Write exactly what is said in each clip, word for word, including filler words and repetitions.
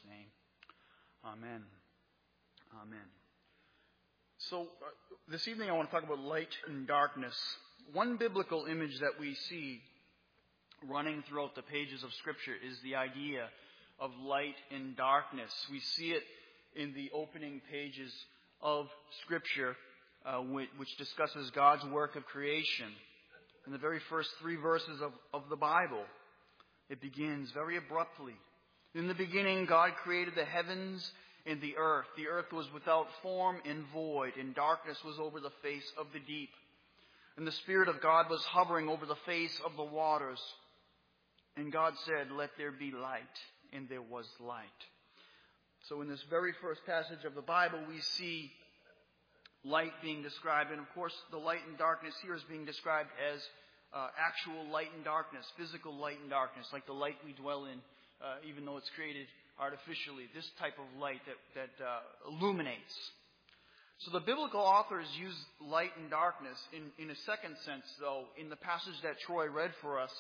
name. Amen. Amen. So, uh, this evening I want to talk about light and darkness. One biblical image that we see running throughout the pages of Scripture is the idea of light and darkness. We see it in the opening pages of Scripture, uh, which, which discusses God's work of creation. In the very first three verses of, of the Bible, it begins very abruptly. In the beginning, God created the heavens and the earth. The earth was without form and void, and darkness was over the face of the deep. And the Spirit of God was hovering over the face of the waters. And God said, "Let there be light," and there was light. So in this very first passage of the Bible, we see light being described. And of course, the light and darkness here is being described as uh, actual light and darkness, physical light and darkness, like the light we dwell in, uh, even though it's created artificially, this type of light that, that uh, illuminates. So the biblical authors use light and darkness in, in a second sense, though, in the passage that Troy read for us.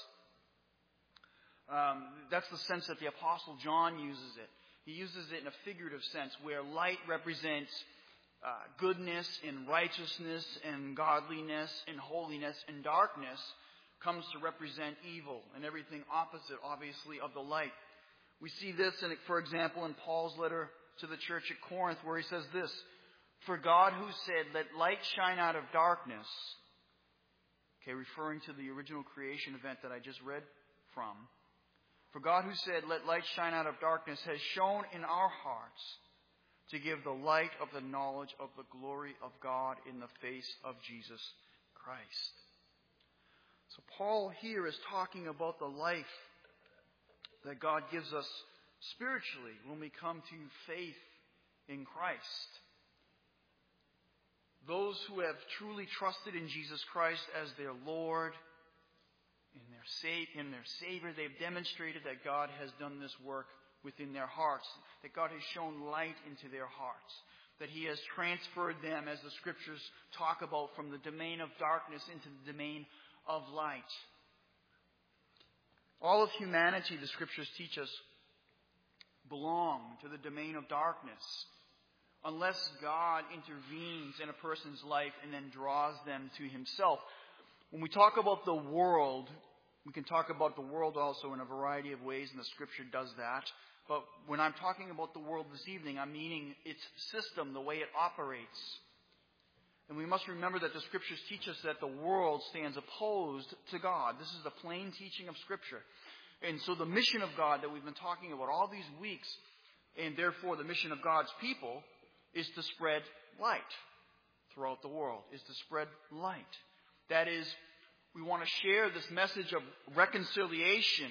Um, that's the sense that the Apostle John uses it. He uses it in a figurative sense, where light represents uh, goodness and righteousness and godliness and holiness, and darkness comes to represent evil and everything opposite, obviously, of the light. We see this, in, for example, in Paul's letter to the church at Corinth, where he says this, "For God who said, 'Let light shine out of darkness,'" okay, referring to the original creation event that I just read from, "For God who said, 'Let light shine out of darkness,' has shone in our hearts to give the light of the knowledge of the glory of God in the face of Jesus Christ." So Paul here is talking about the life that God gives us spiritually when we come to faith in Christ. Those who have truly trusted in Jesus Christ as their Lord, in their, sa- in their Savior, they've demonstrated that God has done this work within their hearts, that God has shown light into their hearts, that He has transferred them, as the Scriptures talk about, from the domain of darkness into the domain of light. All of humanity, the Scriptures teach us, belong to the domain of darkness, unless God intervenes in a person's life and then draws them to Himself. When we talk about the world, we can talk about the world also in a variety of ways, and the Scripture does that. But when I'm talking about the world this evening, I'm meaning its system, the way it operates. And we must remember that the Scriptures teach us that the world stands opposed to God. This is the plain teaching of Scripture. And so the mission of God that we've been talking about all these weeks, and therefore the mission of God's people, is to spread light throughout the world, is to spread light. That is, we want to share this message of reconciliation,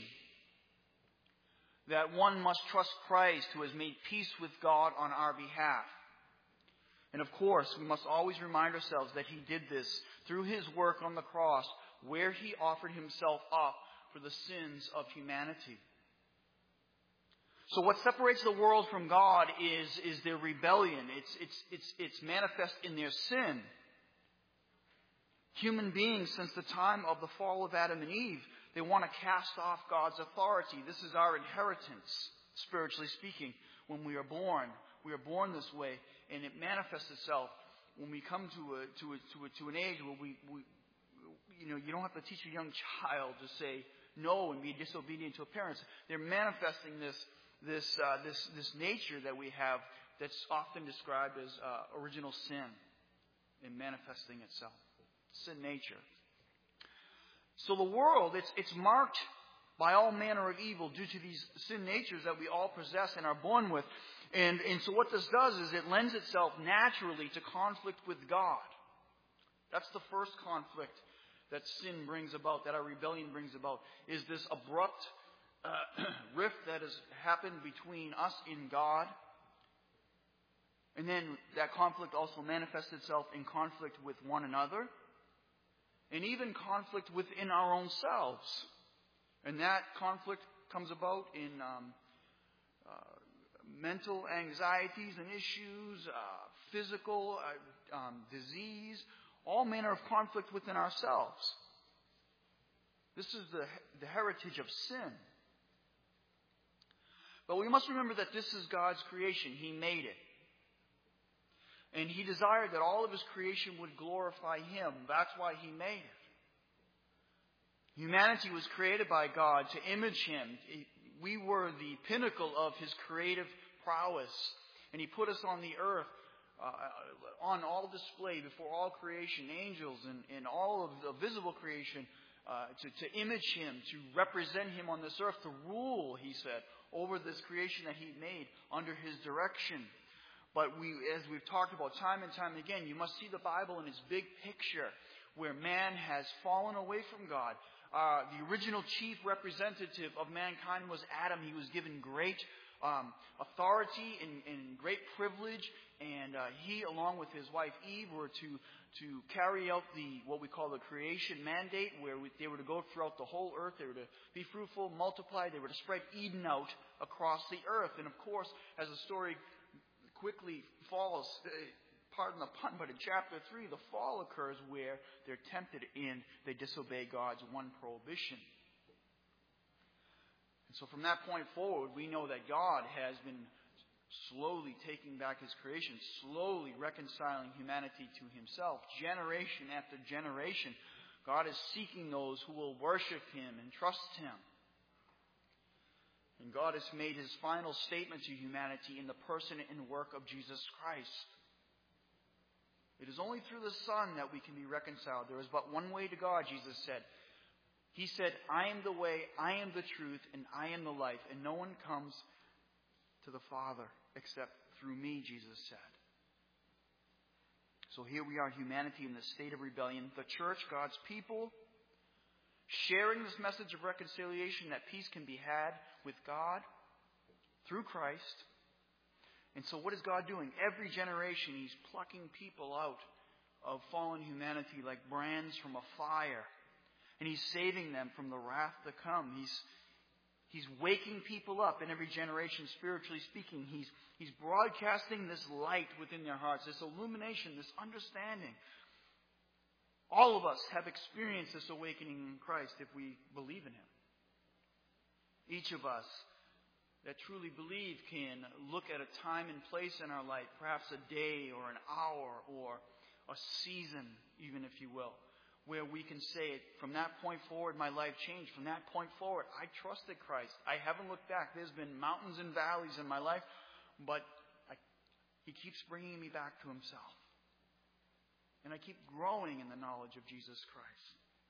that one must trust Christ who has made peace with God on our behalf. And of course, we must always remind ourselves that He did this through His work on the cross, where He offered Himself up for the sins of humanity. So what separates the world from God is, is their rebellion. It's, it's, it's, it's manifest in their sin. Human beings, since the time of the fall of Adam and Eve, they want to cast off God's authority. This is our inheritance, spiritually speaking, when we are born. We are born this way, and it manifests itself when we come to a to a to, a, to an age where we, we, you know, you don't have to teach a young child to say no and be disobedient to a parent. They're manifesting this this uh, this this nature that we have that's often described as uh, original sin, and manifesting itself, sin nature. So the world, it's it's marked by all manner of evil due to these sin natures that we all possess and are born with. And, and so what this does is it lends itself naturally to conflict with God. That's the first conflict that sin brings about, that our rebellion brings about, is this abrupt uh, rift that has happened between us and God. And then that conflict also manifests itself in conflict with one another, and even conflict within our own selves. And that conflict comes about in um, uh, mental anxieties and issues, uh, physical uh, um, disease, all manner of conflict within ourselves. This is the, the heritage of sin. But we must remember that this is God's creation. He made it. And He desired that all of His creation would glorify Him. That's why He made it. Humanity was created by God to image Him. We were the pinnacle of His creative prowess. And He put us on the earth, uh, on all display before all creation, angels and, and all of the visible creation, uh, to, to image Him, to represent Him on this earth, to rule, He said, over this creation that He made under His direction. But we, as we've talked about time and time again, you must see the Bible in its big picture, where man has fallen away from God. Uh, the original chief representative of mankind was Adam. He was given great um, authority and, and great privilege, and uh, he, along with his wife Eve, were to to carry out the what we call the creation mandate, where we, they were to go throughout the whole earth. They were to be fruitful, multiply. They were to spread Eden out across the earth. And of course, as the story quickly falls, pardon the pun, but in chapter three, the fall occurs where they're tempted and they disobey God's one prohibition. And so from that point forward, we know that God has been slowly taking back His creation, slowly reconciling humanity to Himself. Generation after generation, God is seeking those who will worship Him and trust Him. And God has made His final statement to humanity in the person and work of Jesus Christ. It is only through the Son that we can be reconciled. There is but one way to God, Jesus said. He said, I am the way, I am the truth, and I am the life, and no one comes to the Father except through me, Jesus said. So here we are, humanity in the state of rebellion. The church, God's people, sharing this message of reconciliation, that peace can be had with God through Christ. And so what is God doing? Every generation He's plucking people out of fallen humanity like brands from a fire. And He's saving them from the wrath to come. He's He's waking people up in every generation, spiritually speaking. He's, he's broadcasting this light within their hearts, this illumination, this understanding. All of us have experienced this awakening in Christ if we believe in Him. Each of us that truly believe can look at a time and place in our life, perhaps a day or an hour or a season, even if you will, where we can say, from that point forward, my life changed. From that point forward, I trusted Christ. I haven't looked back. There's been mountains and valleys in my life, but I, He keeps bringing me back to Himself. And I keep growing in the knowledge of Jesus Christ.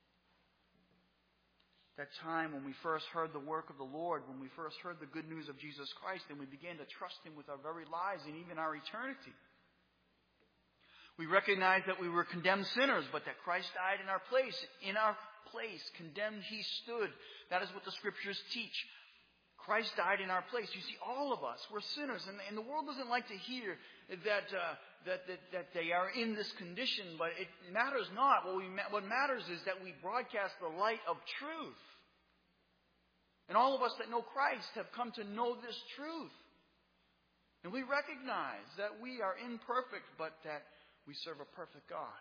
That time when we first heard the work of the Lord, when we first heard the good news of Jesus Christ, and we began to trust Him with our very lives and even our eternity. We recognized that we were condemned sinners, but that Christ died in our place. In our place, condemned He stood. That is what the Scriptures teach. Christ died in our place. You see, all of us, we're sinners. And, and the world doesn't like to hear that, uh, that, that, that they are in this condition, but it matters not. What, we, what matters is that we broadcast the light of truth. And all of us that know Christ have come to know this truth. And we recognize that we are imperfect, but that we serve a perfect God.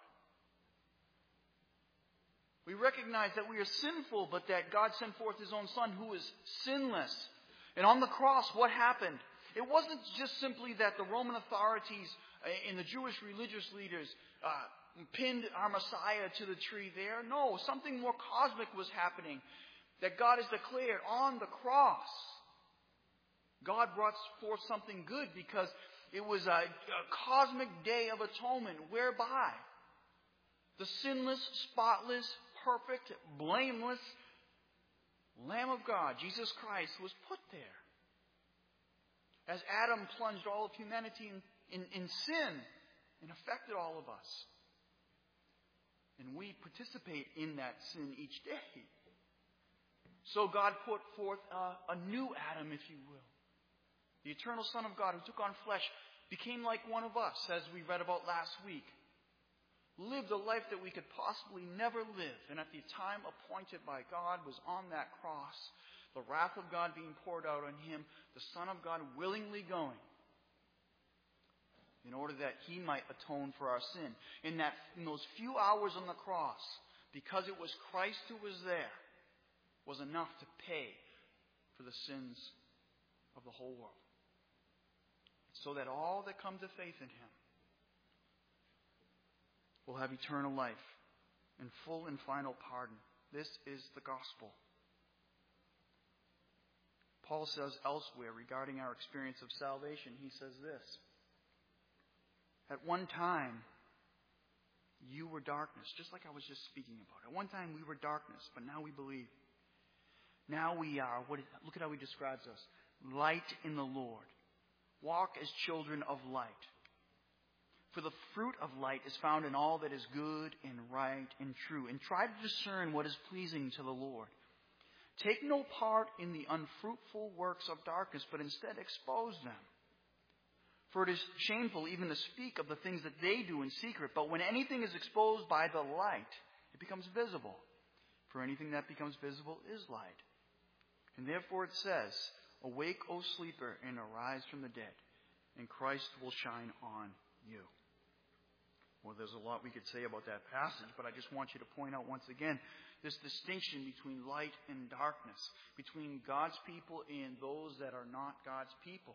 We recognize that we are sinful, but that God sent forth His own Son who is sinless. And on the cross, what happened? It wasn't just simply that the Roman authorities and the Jewish religious leaders uh, pinned our Messiah to the tree there. No, something more cosmic was happening. That God has declared on the cross. God brought forth something good because it was a, a cosmic day of atonement whereby the sinless, spotless, perfect, blameless Lamb of God, Jesus Christ, was put there. As Adam plunged all of humanity in, in, in sin and affected all of us. And we participate in that sin each day. So God put forth a, a new Adam, if you will. The eternal Son of God who took on flesh, became like one of us, as we read about last week. Lived a life that we could possibly never live. And at the time appointed by God was on that cross. The wrath of God being poured out on Him. The Son of God willingly going. In order that He might atone for our sin. In, that, in those few hours on the cross, because it was Christ who was there, was enough to pay for the sins of the whole world, so that all that come to faith in him will have eternal life and full and final pardon. This is the gospel. Paul says elsewhere regarding our experience of salvation, he says this: at one time, you were darkness, just like I was just speaking about. At one time, we were darkness, but now we believe. Now we are, what, look at how he describes us, light in the Lord. Walk as children of light. For the fruit of light is found in all that is good and right and true. And try to discern what is pleasing to the Lord. Take no part in the unfruitful works of darkness, but instead expose them. For it is shameful even to speak of the things that they do in secret. But when anything is exposed by the light, it becomes visible. For anything that becomes visible is light. And therefore it says, awake, O sleeper, and arise from the dead, and Christ will shine on you. Well, there's a lot we could say about that passage, but I just want you to point out once again this distinction between light and darkness, between God's people and those that are not God's people.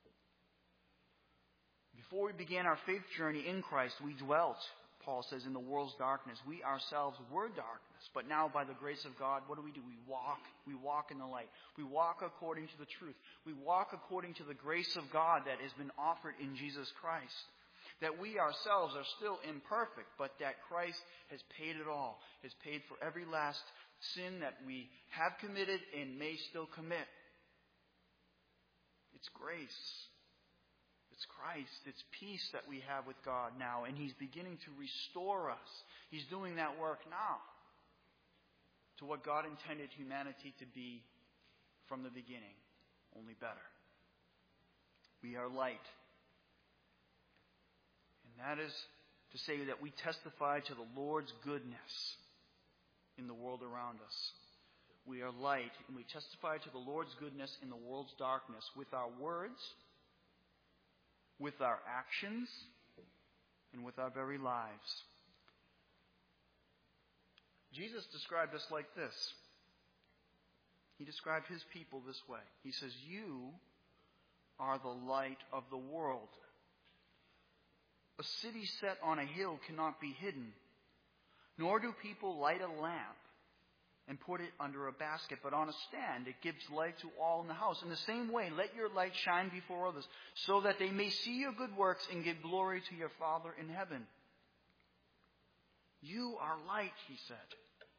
Before we began our faith journey in Christ, we dwelt, Paul says, in the world's darkness. We ourselves were darkness, but now by the grace of God, what do we do? We walk. We walk in the light. We walk according to the truth. We walk according to the grace of God that has been offered in Jesus Christ. That we ourselves are still imperfect, but that Christ has paid it all, has paid for every last sin that we have committed and may still commit. It's grace. It's Christ. It's peace that we have with God now, and he's beginning to restore us. He's doing that work now to what God intended humanity to be from the beginning, only better. We are light. That is to say that we testify to the Lord's goodness in the world around us. We are light, and we testify to the Lord's goodness in the world's darkness with our words, with our actions, and with our very lives. Jesus described us like this. He described his people this way. He says, you are the light of the world. A city set on a hill cannot be hidden, nor do people light a lamp and put it under a basket, but on a stand. It gives light to all in the house. In the same way, let your light shine before others, so that they may see your good works and give glory to your Father in heaven. You are light, he said.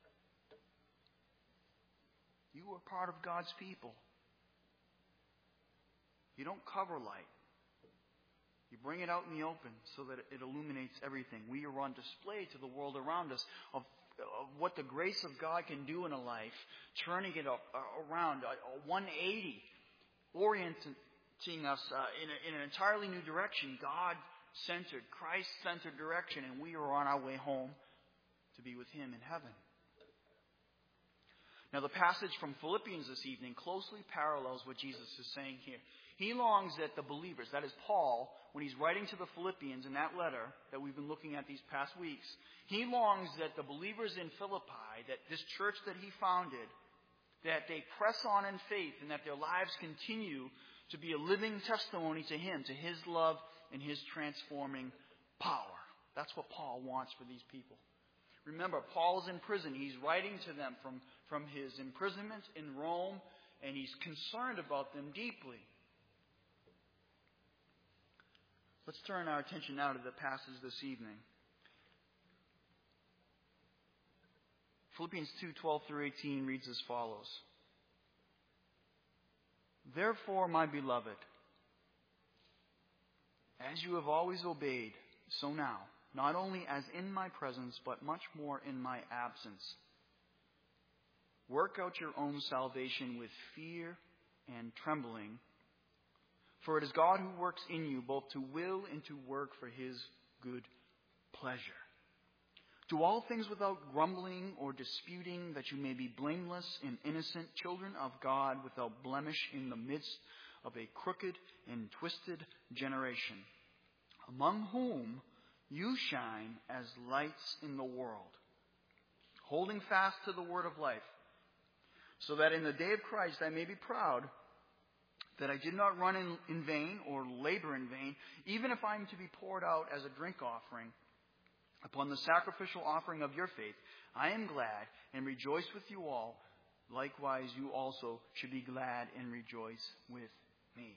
You are part of God's people. You don't cover light. You bring it out in the open so that it illuminates everything. We are on display to the world around us of, of what the grace of God can do in a life, turning it up, uh, around, a, a one eighty, orienting us uh, in, a, in an entirely new direction, God-centered, Christ-centered direction, and we are on our way home to be with him in heaven. Now, the passage from Philippians this evening closely parallels what Jesus is saying here. He longs that the believers, that is Paul, when he's writing to the Philippians in that letter that we've been looking at these past weeks, he longs that the believers in Philippi, that this church that he founded, that they press on in faith and that their lives continue to be a living testimony to him, to his love and his transforming power. That's what Paul wants for these people. Remember, Paul is in prison. He's writing to them from, from his imprisonment in Rome, and he's concerned about them deeply. Let's turn our attention now to the passage this evening. Philippians two, twelve through eighteen reads as follows. Therefore, my beloved, as you have always obeyed, so now, not only as in my presence, but much more in my absence, work out your own salvation with fear and trembling. For it is God who works in you both to will and to work for his good pleasure. Do all things without grumbling or disputing, that you may be blameless and innocent, children of God without blemish in the midst of a crooked and twisted generation, among whom you shine as lights in the world, holding fast to the word of life, so that in the day of Christ I may be proud that I did not run in, in vain or labor in vain, even if I am to be poured out as a drink offering upon the sacrificial offering of your faith. I am glad and rejoice with you all. Likewise, you also should be glad and rejoice with me.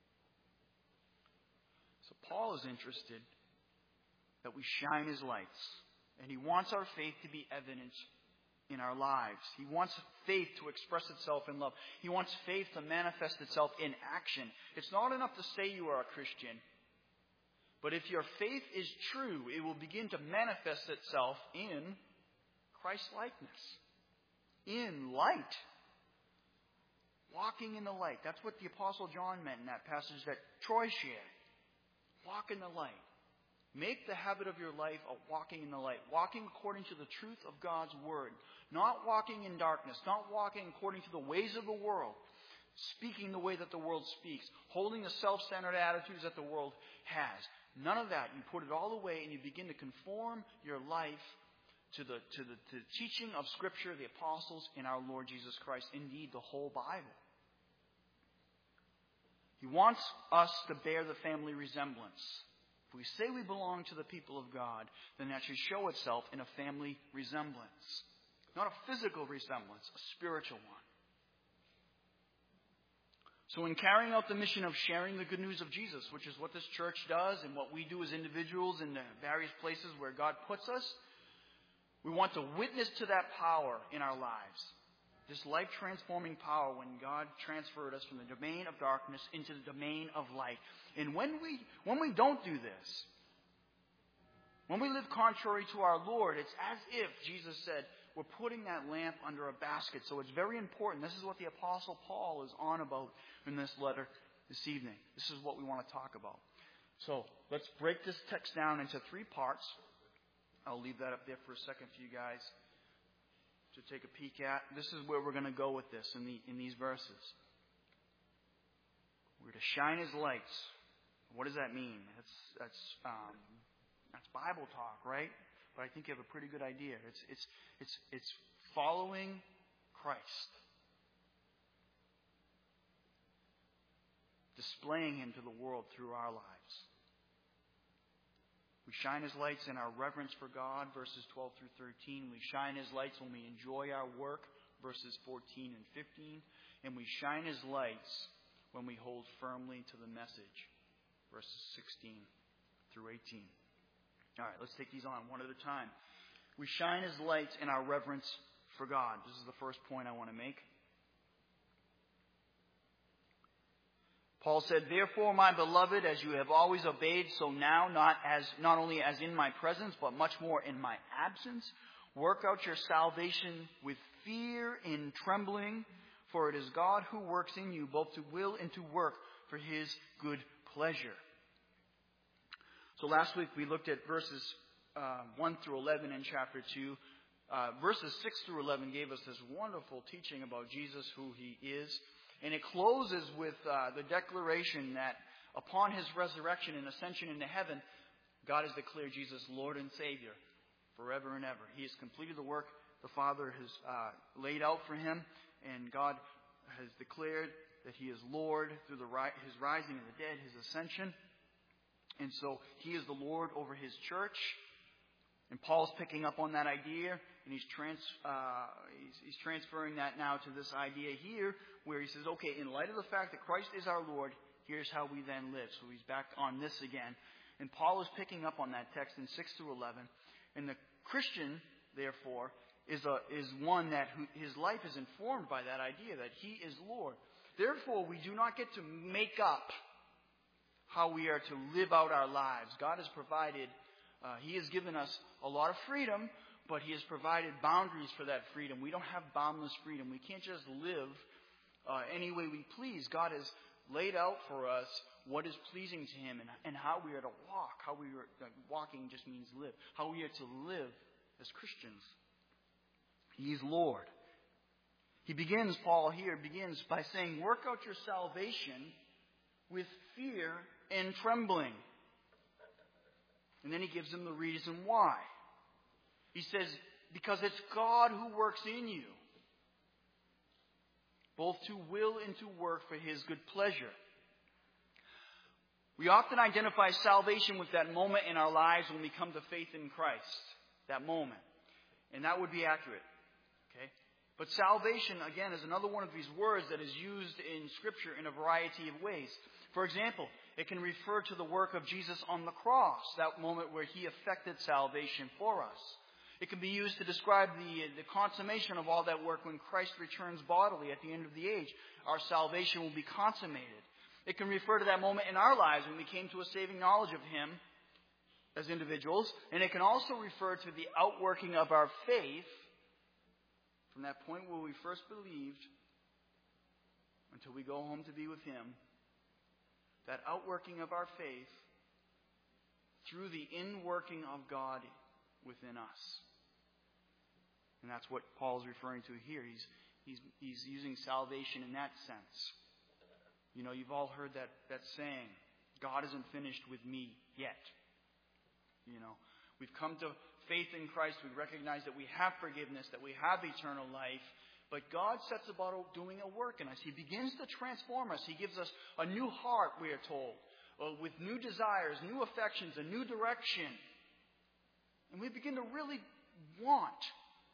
So Paul is interested that we shine his lights, and he wants our faith to be evident in our lives. He wants faith to express itself in love. He wants faith to manifest itself in action. It's not enough to say you are a Christian. But if your faith is true, it will begin to manifest itself in Christ-likeness, in light. Walking in the light. That's what the Apostle John meant in that passage that Troy shared. Walk in the light. Make the habit of your life a walking in the light. Walking according to the truth of God's Word. Not walking in darkness. Not walking according to the ways of the world. Speaking the way that the world speaks. Holding the self-centered attitudes that the world has. None of that. You put it all away and you begin to conform your life to the, to the, to the teaching of Scripture, the apostles, and our Lord Jesus Christ. Indeed, the whole Bible. He wants us to bear the family resemblance. If we say we belong to the people of God, then that should show itself in a family resemblance. Not a physical resemblance, a spiritual one. So in carrying out the mission of sharing the good news of Jesus, which is what this church does and what we do as individuals in the various places where God puts us, we want to witness to that power in our lives. This life-transforming power when God transferred us from the domain of darkness into the domain of light. And when we when we don't do this, when we live contrary to our Lord, it's as if, Jesus said, we're putting that lamp under a basket. So it's very important. This is what the Apostle Paul is on about in this letter this evening. This is what we want to talk about. So let's break this text down into three parts. I'll leave that up there for a second for you guys to take a peek at. This is where we're going to go with this in the in these verses. We're to shine his lights. What does that mean? That's that's um, that's Bible talk, right? But I think you have a pretty good idea. It's it's it's it's following Christ, displaying him to the world through our lives. We shine his lights in our reverence for God, verses twelve through thirteen. We shine his lights when we enjoy our work, verses fourteen and fifteen. And we shine his lights when we hold firmly to the message, verses sixteen through eighteen. All right, let's take these on one at a time. We shine his lights in our reverence for God. This is the first point I want to make. Paul said, "Therefore, my beloved, as you have always obeyed, so now, not as not only as in my presence, but much more in my absence, work out your salvation with fear and trembling, for it is God who works in you, both to will and to work for his good pleasure." So last week we looked at verses uh, one through eleven in chapter two. Uh, verses six through eleven gave us this wonderful teaching about Jesus, who he is. And it closes with uh, the declaration that upon his resurrection and ascension into heaven, God has declared Jesus Lord and Savior forever and ever. He has completed the work the Father has uh, laid out for him, and God has declared that he is Lord through the ri- his rising of the dead, his ascension. And so he is the Lord over his church. And Paul's picking up on that idea, and he's, trans, uh, he's, he's transferring that now to this idea here, where he says, okay, in light of the fact that Christ is our Lord, here's how we then live. So he's back on this again. And Paul is picking up on that text in six through eleven. And the Christian, therefore, is a, is one that who, his life is informed by that idea that he is Lord. Therefore, we do not get to make up how we are to live out our lives. God has provided Uh, he has given us a lot of freedom, but he has provided boundaries for that freedom. We don't have boundless freedom. We can't just live uh, any way we please. God has laid out for us what is pleasing to him and, and how we are to walk. How we are, uh, walking just means live. How we are to live as Christians. He is Lord. He begins, Paul here begins by saying, work out your salvation with fear and trembling. And then he gives them the reason why. He says, because it's God who works in you, both to will and to work for his good pleasure. We often identify salvation with that moment in our lives when we come to faith in Christ. That moment. And that would be accurate. Okay? But salvation, again, is another one of these words that is used in Scripture in a variety of ways. For example, it can refer to the work of Jesus on the cross, that moment where He effected salvation for us. It can be used to describe the, the consummation of all that work when Christ returns bodily at the end of the age. Our salvation will be consummated. It can refer to that moment in our lives when we came to a saving knowledge of Him as individuals. And it can also refer to the outworking of our faith from that point where we first believed until we go home to be with Him. That outworking of our faith through the inworking of God within us. And that's what Paul's referring to here. He's, he's, he's using salvation in that sense. You know, you've all heard that, that saying, God isn't finished with me yet. You know, we've come to faith in Christ. We recognize that we have forgiveness, that we have eternal life. But God sets about doing a work in us. He begins to transform us. He gives us a new heart, we are told, with new desires, new affections, a new direction. And we begin to really want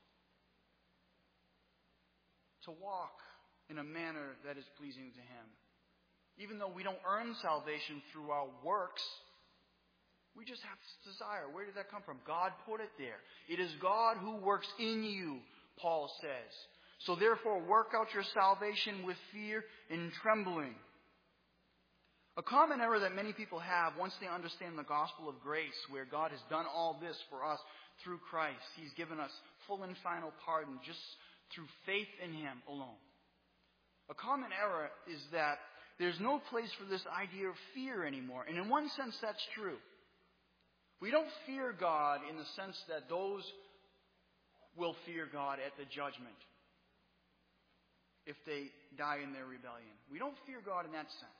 to walk in a manner that is pleasing to Him. Even though we don't earn salvation through our works, we just have this desire. Where did that come from? God put it there. It is God who works in you, Paul says. So therefore, work out your salvation with fear and trembling. A common error that many people have once they understand the gospel of grace, where God has done all this for us through Christ. He's given us full and final pardon just through faith in Him alone. A common error is that there's no place for this idea of fear anymore. And in one sense, that's true. We don't fear God in the sense that those will fear God at the judgment if they die in their rebellion. We don't fear God in that sense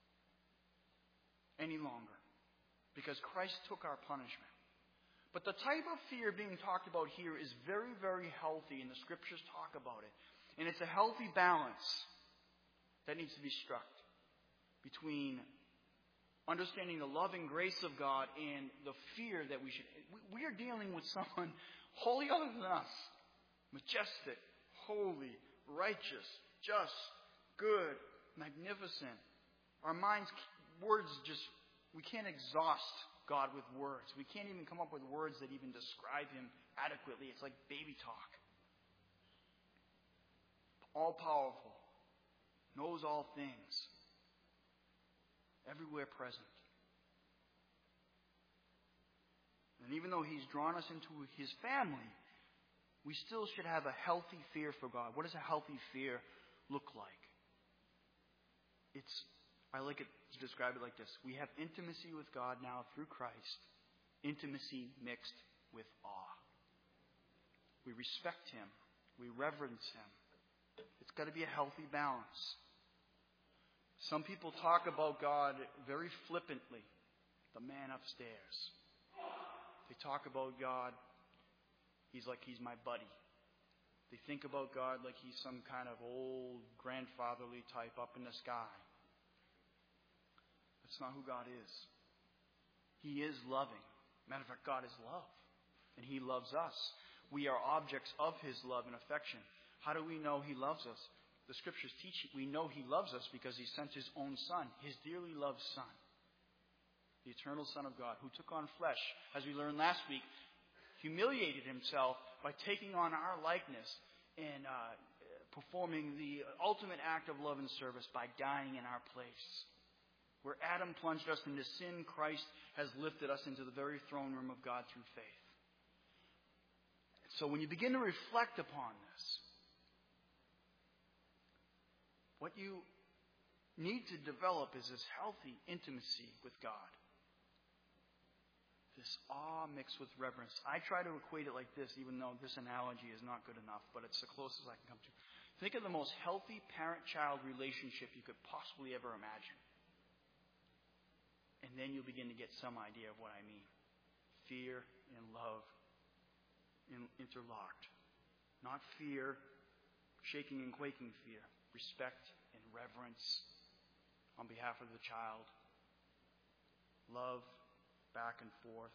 any longer because Christ took our punishment. But the type of fear being talked about here is very, very healthy, and the Scriptures talk about it. And it's a healthy balance that needs to be struck between understanding the love and grace of God and the fear that we should... We are dealing with someone wholly other than us. Majestic, holy, righteous, just, good, magnificent. Our minds, words just... We can't exhaust God with words. We can't even come up with words that even describe Him adequately. It's like baby talk. All-powerful. Knows all things. Everywhere present. And even though He's drawn us into His family, we still should have a healthy fear for God. What does a healthy fear look like? It's, I like it to describe it like this. We have intimacy with God now through Christ. Intimacy mixed with awe. We respect Him. We reverence Him. It's got to be a healthy balance. Some people talk about God very flippantly. The man upstairs. They talk about God, He's like He's my buddy. They think about God like He's some kind of old grandfatherly type up in the sky. That's not who God is. He is loving. Matter of fact, God is love. And He loves us. We are objects of His love and affection. How do we know He loves us? The Scriptures teach we know He loves us because He sent His own Son, His dearly loved Son, the eternal Son of God, who took on flesh, as we learned last week, humiliated Himself by taking on our likeness and uh, performing the ultimate act of love and service by dying in our place. Where Adam plunged us into sin, Christ has lifted us into the very throne room of God through faith. So when you begin to reflect upon this, what you need to develop is this healthy intimacy with God. This awe mixed with reverence. I try to equate it like this, even though this analogy is not good enough, but it's the closest I can come to. Think of the most healthy parent-child relationship you could possibly ever imagine. And then you'll begin to get some idea of what I mean. Fear and love interlocked. Not fear, shaking and quaking fear. Respect and reverence on behalf of the child. love back and forth.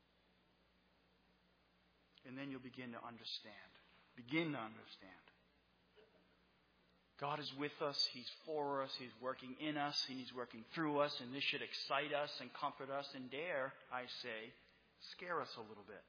And then you'll begin to understand. Begin to understand. God is with us. He's for us. He's working in us. And He's working through us. And this should excite us and comfort us and dare, I say, scare us a little bit.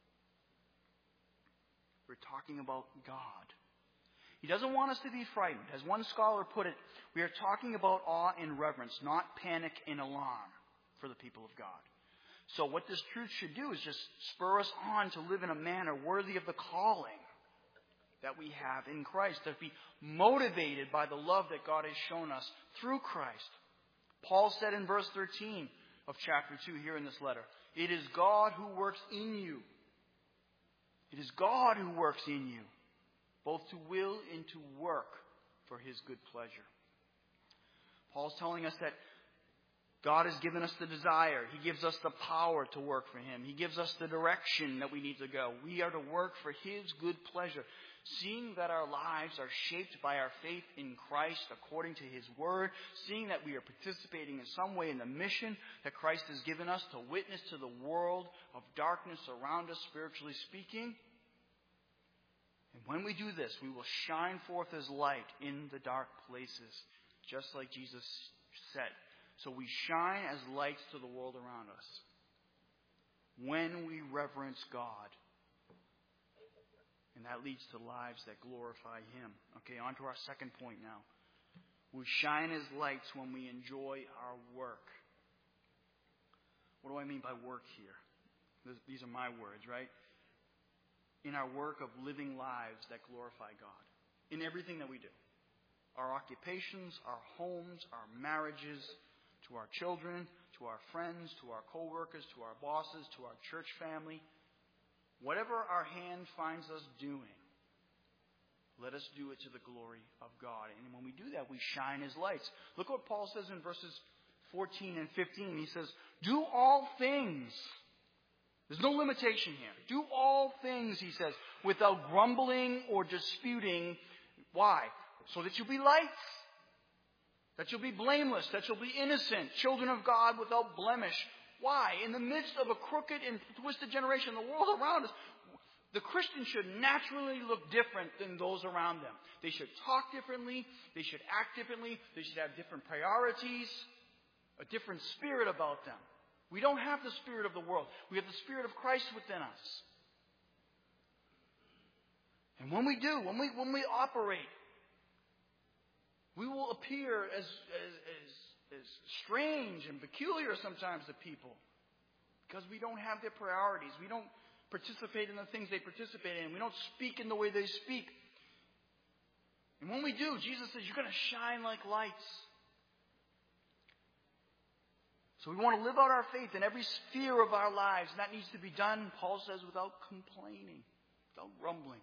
We're talking about God. He doesn't want us to be frightened. As one scholar put it, we are talking about awe and reverence, not panic and alarm for the people of God. So what this truth should do is just spur us on to live in a manner worthy of the calling that we have in Christ, to be motivated by the love that God has shown us through Christ. Paul said in verse thirteen of chapter two here in this letter, it is God who works in you. It is God who works in you, both to will and to work for His good pleasure. Paul's telling us that God has given us the desire. He gives us the power to work for Him. He gives us the direction that we need to go. We are to work for His good pleasure, seeing that our lives are shaped by our faith in Christ according to His Word, seeing that we are participating in some way in the mission that Christ has given us to witness to the world of darkness around us, spiritually speaking. And when we do this, we will shine forth as light in the dark places, just like Jesus said. So we shine as lights to the world around us when we reverence God. And that leads to lives that glorify Him. Okay, on to our second point now. We shine as lights when we enjoy our work. What do I mean by work here? These are my words, right? In our work of living lives that glorify God. In everything that we do. Our occupations, our homes, our marriages, to our children, to our friends, to our co-workers, to our bosses, to our church family. Whatever our hand finds us doing, let us do it to the glory of God. And when we do that, we shine as lights. Look what Paul says in verses fourteen and fifteen. He says, do all things. There's no limitation here. Do all things, he says, without grumbling or disputing. Why? So that you'll be lights. That you'll be blameless. That you'll be innocent. Children of God without blemish. Why? In the midst of a crooked and twisted generation, the world around us, the Christian should naturally look different than those around them. They should talk differently. They should act differently. They should have different priorities. A different spirit about them. We don't have the spirit of the world. We have the Spirit of Christ within us. And when we do, when we when we operate, we will appear as, as, as, as strange and peculiar sometimes to people because we don't have their priorities. We don't participate in the things they participate in. We don't speak in the way they speak. And when we do, Jesus says, you're going to shine like lights. So we want to live out our faith in every sphere of our lives. And that needs to be done, Paul says, without complaining, without grumbling.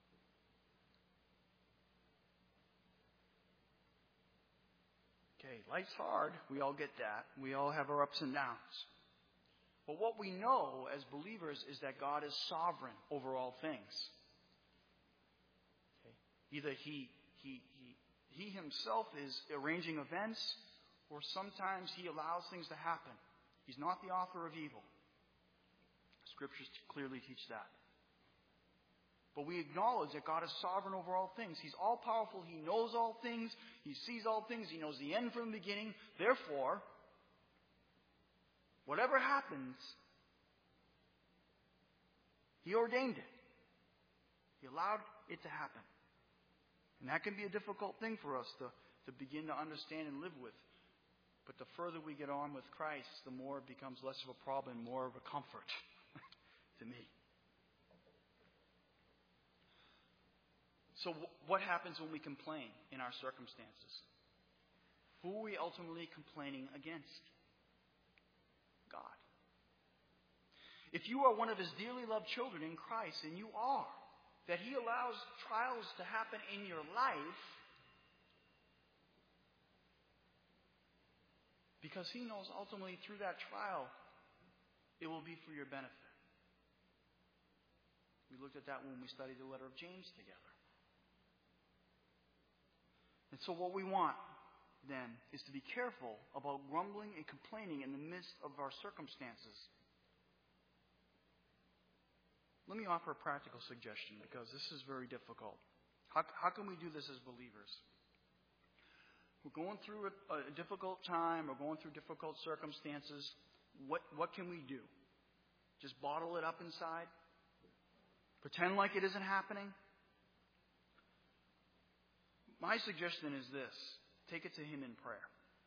Okay, life's hard. We all get that. We all have our ups and downs. But what we know as believers is that God is sovereign over all things. Okay. Either he, he, he, he himself is arranging events, or sometimes He allows things to happen. He's not the author of evil. Scriptures clearly teach that. But we acknowledge that God is sovereign over all things. He's all-powerful. He knows all things. He sees all things. He knows the end from the beginning. Therefore, whatever happens, He ordained it. He allowed it to happen. And that can be a difficult thing for us to, to begin to understand and live with. But the further we get on with Christ, the more it becomes less of a problem, more of a comfort to me. So what happens when we complain in our circumstances? Who are we ultimately complaining against? God. If you are one of His dearly loved children in Christ, and you are, that He allows trials to happen in your life, because He knows ultimately through that trial, it will be for your benefit. We looked at that when we studied the letter of James together. And so what we want then, is to be careful about grumbling and complaining in the midst of our circumstances. Let me offer a practical suggestion, because this is very difficult. How, how can we do this as believers? We're going through a, a difficult time, or going through difficult circumstances. What, what can we do? Just bottle it up inside? Pretend like it isn't happening? My suggestion is this. Take it to Him in prayer.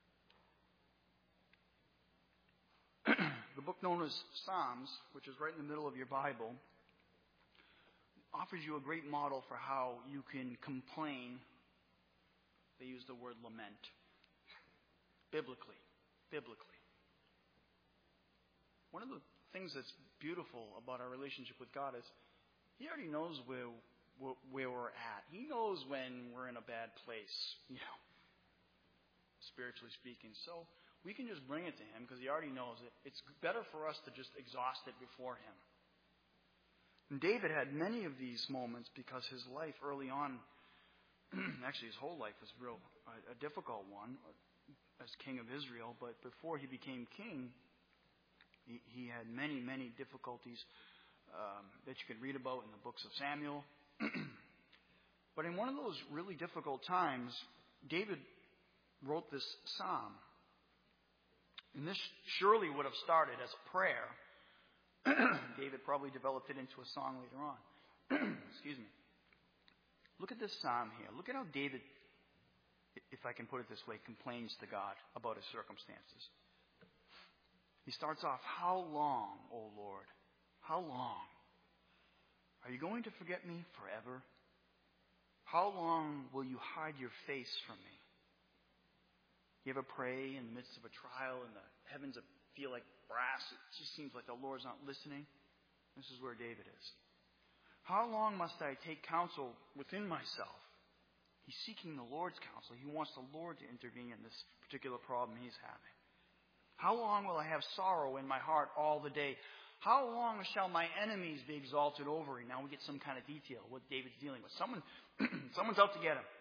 The book known as Psalms, which is right in the middle of your Bible, offers you a great model for how you can complain. They use the word lament. Biblically. Biblically. One of the things that's beautiful about our relationship with God is He already knows where, where, where we're at. He knows when we're in a bad place, you know, spiritually speaking. So we can just bring it to Him because He already knows it. It's better for us to just exhaust it before Him. And David had many of these moments because his life early on, actually his whole life was real a, a difficult one as king of Israel. But before he became king, he, he had many, many difficulties um, that you could read about in the books of Samuel. But in one of those really difficult times, David wrote this psalm. And this surely would have started as a prayer. David probably developed it into a song later on. Excuse me. Look at this psalm here. Look at how David, if I can put it this way, complains to God about his circumstances. He starts off, "How long, O Lord? How long? Are you going to forget me forever? How long will you hide your face from me?" You ever pray in the midst of a trial and the heavens feel like brass? It just seems like the Lord's not listening. This is where David is. "How long must I take counsel within myself?" He's seeking the Lord's counsel. He wants the Lord to intervene in this particular problem he's having. "How long will I have sorrow in my heart all the day? How long shall my enemies be exalted over me?" Now we get some kind of detail what David's dealing with. Someone, someone's out to get him.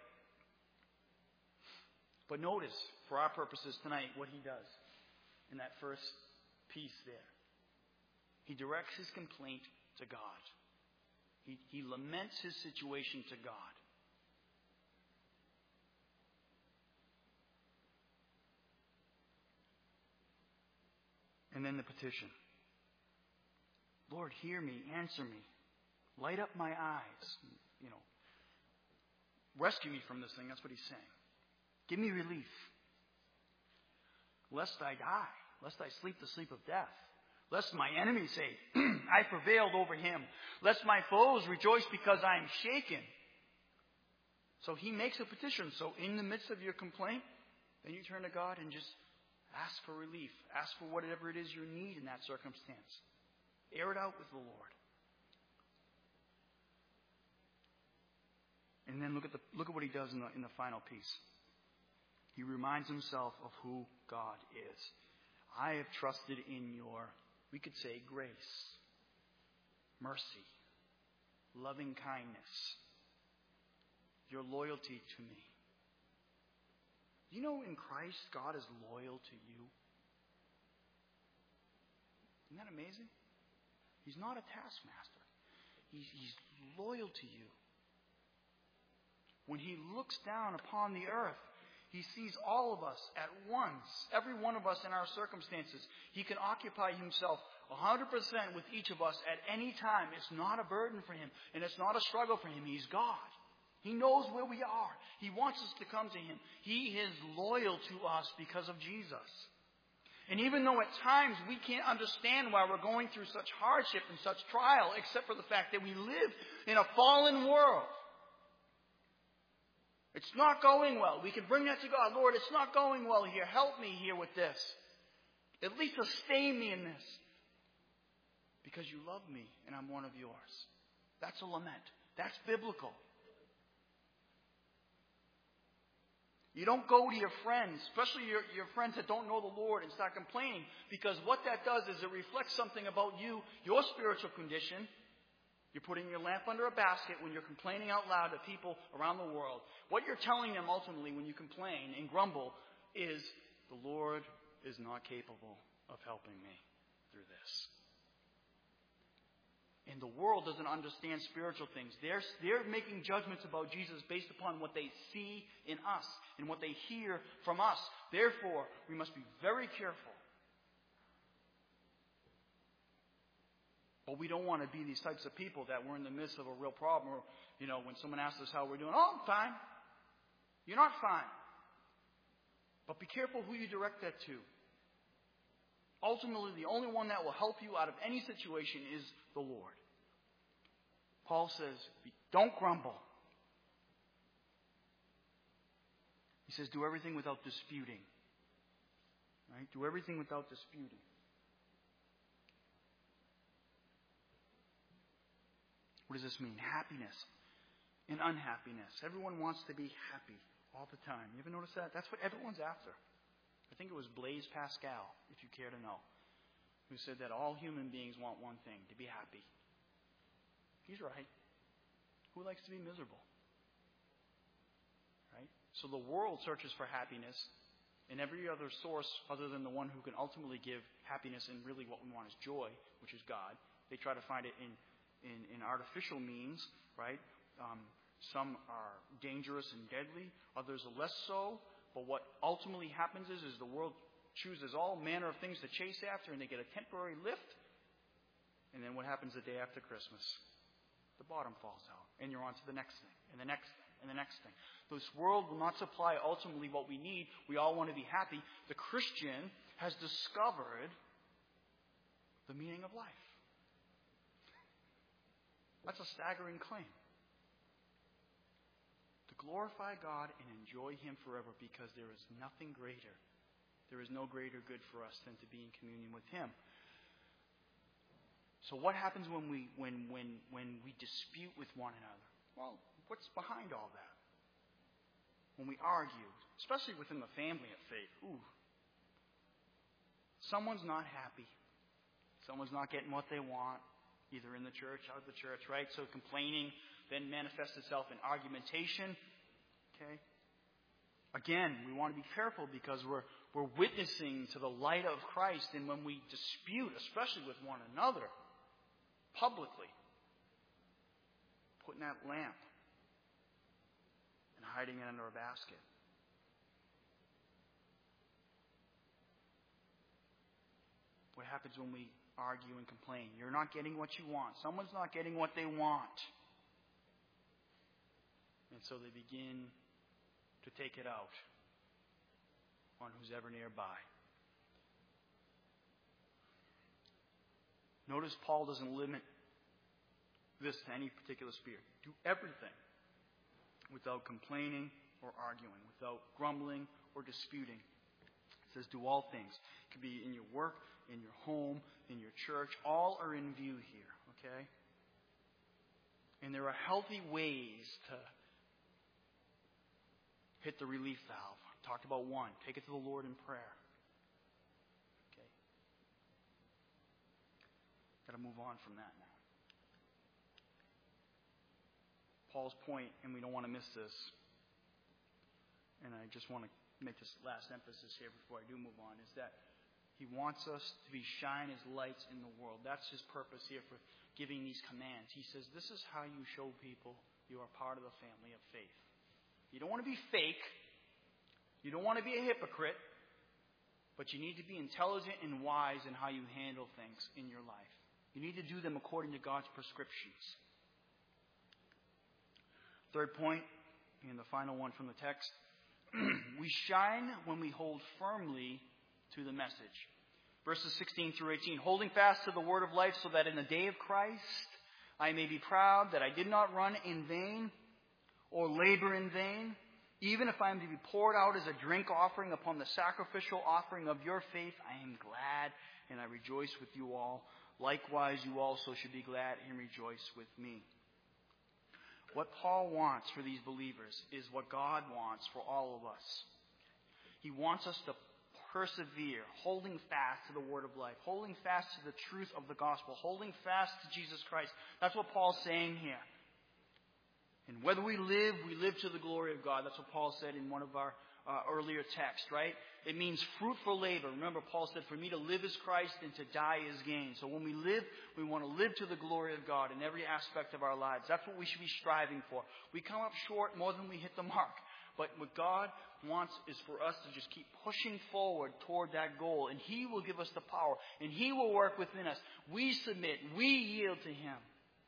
But notice, for our purposes tonight, what he does in that first piece there. He directs his complaint to God. He, he laments his situation to God. And then the petition. "Lord, hear me, answer me, light up my eyes." You know, rescue me from this thing. That's what he's saying. Give me relief. "Lest I die, lest I sleep the sleep of death. Lest my enemies say, I prevailed over him. Lest my foes rejoice because I am shaken." So he makes a petition. So in the midst of your complaint, then you turn to God and just ask for relief. Ask for whatever it is you need in that circumstance. Air it out with the Lord. And then look at the look at what he does in the in the final piece. He reminds himself of who God is. "I have trusted in your," we could say, grace, mercy, loving kindness, your loyalty to me. You know, in Christ, God is loyal to you. Isn't that amazing? He's not a taskmaster. He's, he's loyal to you. When he looks down upon the earth, he sees all of us at once, every one of us in our circumstances. He can occupy himself one hundred percent with each of us at any time. It's not a burden for him, and it's not a struggle for him. He's God. He knows where we are. He wants us to come to him. He is loyal to us because of Jesus. And even though at times we can't understand why we're going through such hardship and such trial, except for the fact that we live in a fallen world. It's not going well. We can bring that to God. "Lord, it's not going well here. Help me here with this. At least sustain me in this. Because you love me and I'm one of yours." That's a lament. That's biblical. You don't go to your friends, especially your, your friends that don't know the Lord, and start complaining, because what that does is it reflects something about you, your spiritual condition. You're putting your lamp under a basket when you're complaining out loud to people around the world. What you're telling them ultimately when you complain and grumble is the Lord is not capable of helping me through this. And the world doesn't understand spiritual things. They're, they're making judgments about Jesus based upon what they see in us and what they hear from us. Therefore, we must be very careful. But we don't want to be these types of people that we're in the midst of a real problem. Or, you know, when someone asks us how we're doing, oh, I'm fine. You're not fine. But be careful who you direct that to. Ultimately, the only one that will help you out of any situation is the Lord. Paul says, don't grumble. He says, do everything without disputing. Right? Do everything without disputing. What does this mean? Happiness and unhappiness. Everyone wants to be happy all the time. You ever notice that? That's what everyone's after. I think it was Blaise Pascal, if you care to know, who said that all human beings want one thing, to be happy. He's right. Who likes to be miserable? Right? So the world searches for happiness in every other source other than the one who can ultimately give happiness, and really what we want is joy, which is God. They try to find it in, in, in artificial means, right? Um, some are dangerous and deadly, others are less so. But what ultimately happens is, is the world chooses all manner of things to chase after, and they get a temporary lift. And then what happens the day after Christmas? The bottom falls out, and you're on to the next thing, and the next thing, and the next thing. This world will not supply ultimately what we need. We all want to be happy. The Christian has discovered the meaning of life. That's a staggering claim. To glorify God and enjoy Him forever, because there is nothing greater. There is no greater good for us than to be in communion with Him. So what happens when we when when when we dispute with one another? Well, what's behind all that? When we argue, especially within the family of faith, ooh, someone's not happy. Someone's not getting what they want, either in the church, out of the church, right? So complaining then manifests itself in argumentation. Okay? Again, we want to be careful because we're we're witnessing to the light of Christ, and when we dispute, especially with one another, publicly, putting that lamp and hiding it under a basket. What happens when we argue and complain? You're not getting what you want. Someone's not getting what they want. And so they begin to take it out on who's ever nearby. Notice Paul doesn't limit this to any particular spirit. Do everything without complaining or arguing, without grumbling or disputing. It says do all things. It could be in your work, in your home, in your church. All are in view here, okay? And there are healthy ways to hit the relief valve. Talked about one. Take it to the Lord in prayer. Okay. Got to move on from that now. Paul's point, and we don't want to miss this, and I just want to make this last emphasis here before I do move on, is that he wants us to be shine as lights in the world. That's his purpose here for giving these commands. He says, this is how you show people you are part of the family of faith. You don't want to be fake. You don't want to be a hypocrite. But you need to be intelligent and wise in how you handle things in your life. You need to do them according to God's prescriptions. Third point, and the final one from the text. We shine when we hold firmly to the message. Verses sixteen through eighteen. Holding fast to the word of life, so that in the day of Christ I may be proud that I did not run in vain or labor in vain. Even if I am to be poured out as a drink offering upon the sacrificial offering of your faith, I am glad and I rejoice with you all. Likewise, you also should be glad and rejoice with me. What Paul wants for these believers is what God wants for all of us. He wants us to persevere, holding fast to the word of life, holding fast to the truth of the gospel, holding fast to Jesus Christ. That's what Paul's saying here. And whether we live, we live to the glory of God. That's what Paul said in one of our, uh, earlier text, right? It means fruitful labor. Remember, Paul said, for me to live is Christ and to die is gain. So when we live, we want to live to the glory of God in every aspect of our lives. That's what we should be striving for. We come up short more than we hit the mark. But what God wants is for us to just keep pushing forward toward that goal. And He will give us the power. And He will work within us. We submit. We yield to Him.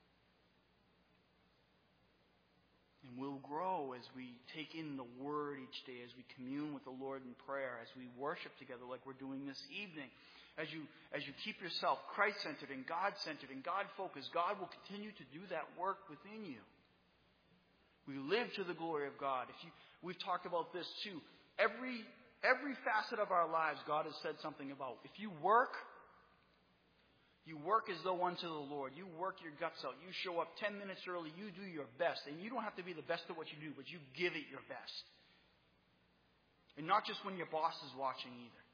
And we'll grow as we take in the Word each day, as we commune with the Lord in prayer, as we worship together like we're doing this evening. As you, as you keep yourself Christ-centered and God-centered and God-focused, God will continue to do that work within you. We live to the glory of God. If you, we've talked about this too. Every, every facet of our lives, God has said something about. If you work, you work as though unto the Lord. You work your guts out. You show up ten minutes early. You do your best. And you don't have to be the best at what you do, but you give it your best. And not just when your boss is watching either.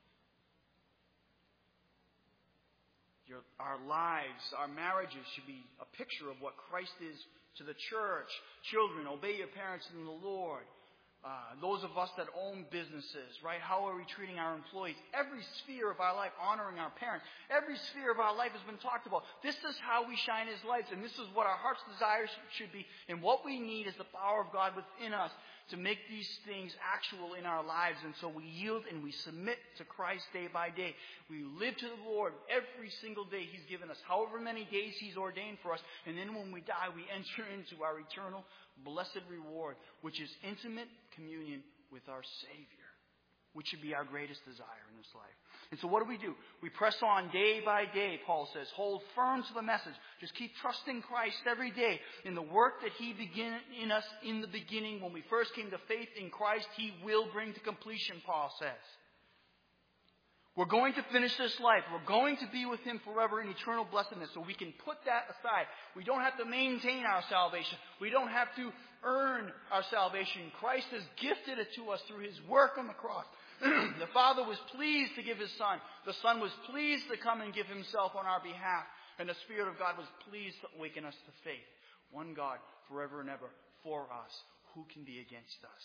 Your, our lives, our marriages should be a picture of what Christ is to the church. Children, obey your parents in the Lord. Uh, those of us that own businesses, right? How are we treating our employees? Every sphere of our life, honoring our parents. Every sphere of our life has been talked about. This is how we shine His lights, and this is what our heart's desires should be. And what we need is the power of God within us to make these things actual in our lives. And so we yield and we submit to Christ day by day. We live to the Lord every single day He's given us, however many days He's ordained for us. And then when we die, we enter into our eternal blessed reward, which is intimate communion with our Savior, which should be our greatest desire in this life. And so what do we do? We press on day by day, Paul says. Hold firm to the message. Just keep trusting Christ every day in the work that He began in us in the beginning. When we first came to faith in Christ, He will bring to completion, Paul says. We're going to finish this life. We're going to be with Him forever in eternal blessedness. So we can put that aside. We don't have to maintain our salvation. We don't have to earn our salvation. Christ has gifted it to us through His work on the cross. The Father was pleased to give His Son. The Son was pleased to come and give Himself on our behalf. And the Spirit of God was pleased to awaken us to faith. One God, forever and ever, for us. Who can be against us?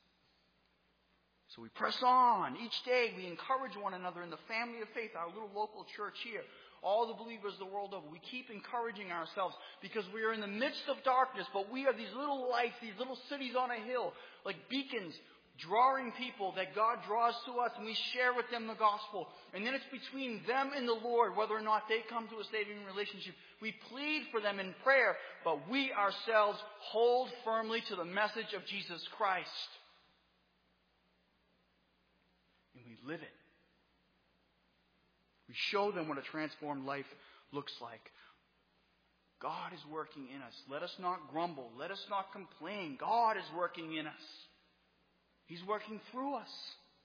So we press on. Each day we encourage one another in the family of faith, our little local church here. All the believers the world over. We keep encouraging ourselves because we are in the midst of darkness, but we are these little lights, these little cities on a hill, like beacons, drawing people that God draws to us, and we share with them the gospel. And then it's between them and the Lord, whether or not they come to a saving relationship. We plead for them in prayer, but we ourselves hold firmly to the message of Jesus Christ. Live it. We show them what a transformed life looks like. God is working in us. Let us not grumble. Let us not complain. God is working in us. He's working through us.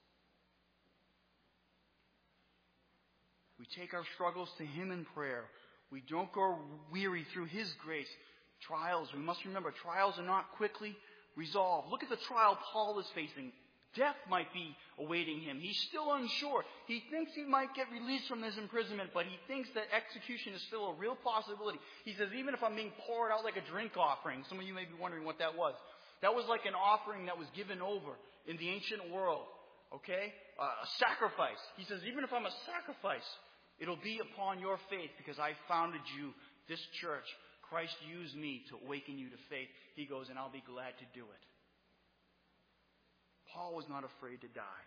We take our struggles to Him in prayer. We don't grow weary through His grace. Trials, we must remember, trials are not quickly resolved. Look at the trial Paul is facing. Death might be awaiting him. He's still unsure. He thinks he might get released from this imprisonment, but he thinks that execution is still a real possibility. He says, even if I'm being poured out like a drink offering, some of you may be wondering what that was. That was like an offering that was given over in the ancient world. Okay? Uh, a sacrifice. He says, even if I'm a sacrifice, it'll be upon your faith because I founded you, this church. Christ used me to awaken you to faith. He goes, and I'll be glad to do it. Paul was not afraid to die.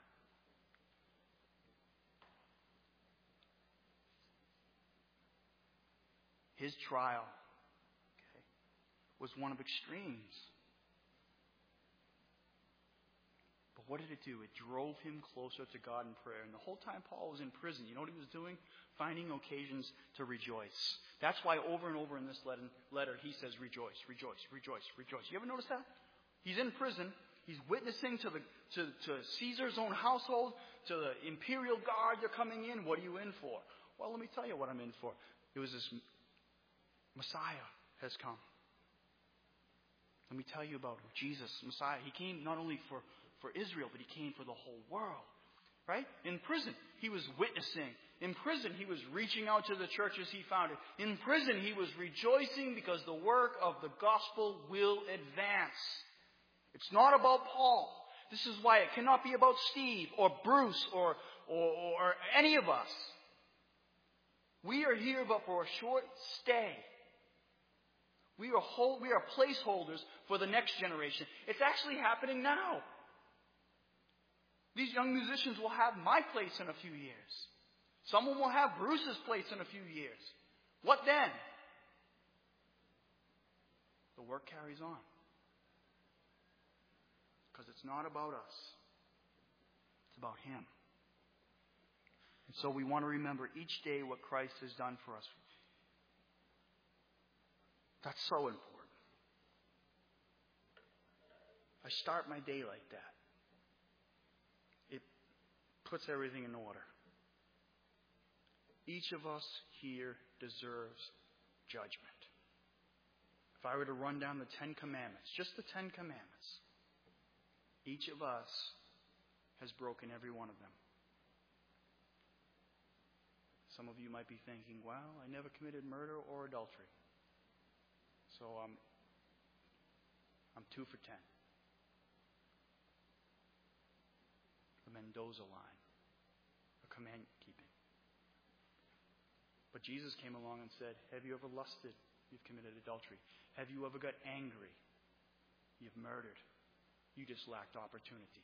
His trial, okay, was one of extremes. But what did it do? It drove him closer to God in prayer. And the whole time Paul was in prison, you know what he was doing? Finding occasions to rejoice. That's why over and over in this letter he says, rejoice, rejoice, rejoice, rejoice. You ever notice that? He's in prison. He's witnessing to the to, to Caesar's own household, to the imperial guard. They're coming in. What are you in for? Well, let me tell you what I'm in for. It was this Messiah has come. Let me tell you about him. Jesus, Messiah. He came not only for, for Israel, but He came for the whole world. Right? In prison, He was witnessing. In prison, He was reaching out to the churches He founded. In prison, He was rejoicing because the work of the gospel will advance. It's not about Paul. This is why it cannot be about Steve or Bruce or, or, or any of us. We are here but for a short stay. We are, whole, we are placeholders for the next generation. It's actually happening now. These young musicians will have my place in a few years. Someone will have Bruce's place in a few years. What then? The work carries on. Because it's not about us. It's about Him. And so we want to remember each day what Christ has done for us. That's so important. I start my day like that. It puts everything in order. Each of us here deserves judgment. If I were to run down the Ten Commandments, just the Ten Commandments, each of us has broken every one of them. Some of you might be thinking, well, I never committed murder or adultery. So I'm, I'm two for ten. The Mendoza line, a command keeping. But Jesus came along and said, have you ever lusted? You've committed adultery. Have you ever got angry? You've murdered. You just lacked opportunity.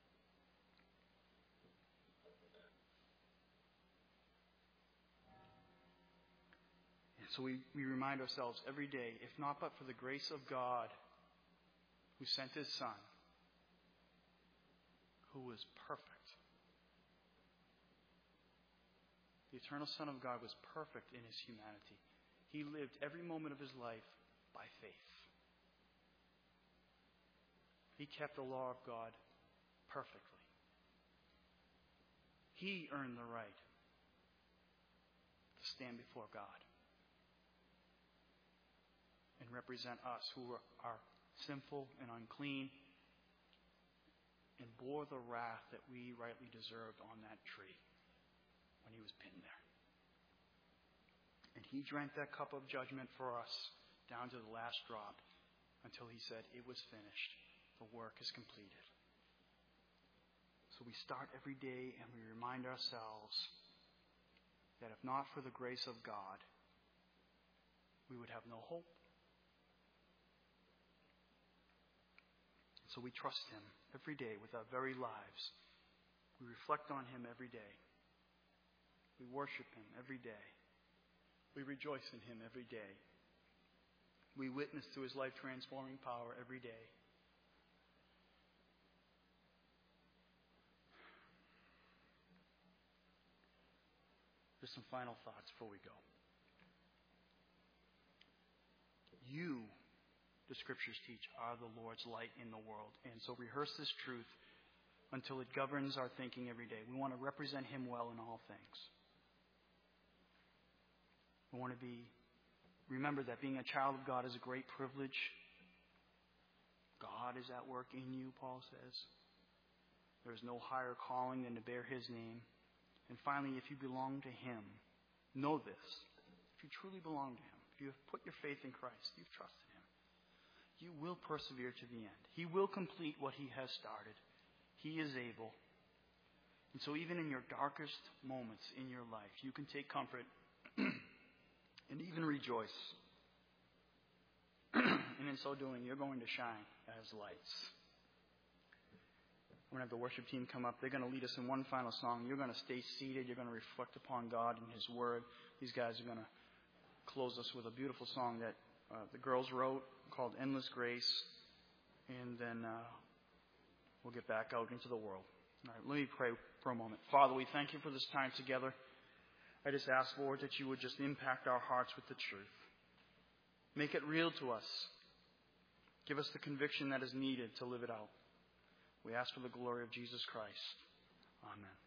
And so we, we remind ourselves every day, if not but for the grace of God who sent His Son, who was perfect. The eternal Son of God was perfect in His humanity. He lived every moment of His life by faith. He kept the law of God perfectly. He earned the right to stand before God and represent us who are sinful and unclean, and bore the wrath that we rightly deserved on that tree when He was pinned there. And He drank that cup of judgment for us down to the last drop until He said, it was finished. The work is completed. So we start every day and we remind ourselves that if not for the grace of God, we would have no hope. So we trust Him every day with our very lives. We reflect on Him every day. We worship Him every day. We rejoice in Him every day. We witness to His life-transforming power every day. Just some final thoughts before we go. You, the Scriptures teach, are the Lord's light in the world. And so rehearse this truth until it governs our thinking every day. We want to represent Him well in all things. We want to be, remember that being a child of God is a great privilege. God is at work in you, Paul says. There is no higher calling than to bear His name. And finally, if you belong to Him, know this. If you truly belong to Him, if you have put your faith in Christ, you've trusted Him, you will persevere to the end. He will complete what He has started. He is able. And so even in your darkest moments in your life, you can take comfort and even rejoice. And in so doing, you're going to shine as lights. We're going to have the worship team come up. They're going to lead us in one final song. You're going to stay seated. You're going to reflect upon God and His Word. These guys are going to close us with a beautiful song that uh, the girls wrote called Endless Grace. And then uh, we'll get back out into the world. All right, let me pray for a moment. Father, we thank You for this time together. I just ask, Lord, that You would just impact our hearts with the truth. Make it real to us. Give us the conviction that is needed to live it out. We ask for the glory of Jesus Christ. Amen.